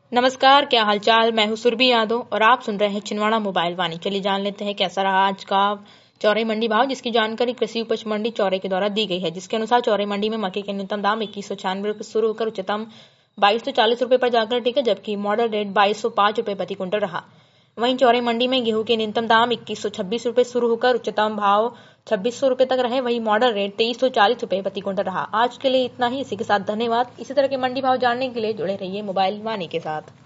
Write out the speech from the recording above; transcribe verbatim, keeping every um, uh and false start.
नमस्कार, क्या हालचाल। मैं हूं सुरभि यादव और आप सुन रहे हैं छिंदवाड़ा मोबाइल वाणी। चलिए जान लेते हैं कैसा रहा आज का चौरे मंडी भाव, जिसकी जानकारी कृषि उपज मंडी चौरे के द्वारा दी गई है। जिसके अनुसार चौरे मंडी में मक्के के न्यूनतम दाम इक्कीस सौ छियानवे रुपए शुरू होकर उच्चतम बाईस सौ चालीस रुपए पर जाकर टिके, जबकि मॉडल रेट बाईस सौ पांच रुपए प्रति क्विंटल रहा। वहीं चौरे मंडी में गेहूं के न्यूनतम दाम इक्कीस सौ छब्बीस रुपए शुरू होकर उच्चतम भाव छब्बीस सौ रुपए तक रहे। वहीं मॉडल रेट तेईस सौ चालीस रुपए प्रति क्विंटल रहा। आज के लिए इतना ही। इसी के साथ धन्यवाद। इसी तरह के मंडी भाव जानने के लिए जुड़े रहिए मोबाइल वाणी के साथ।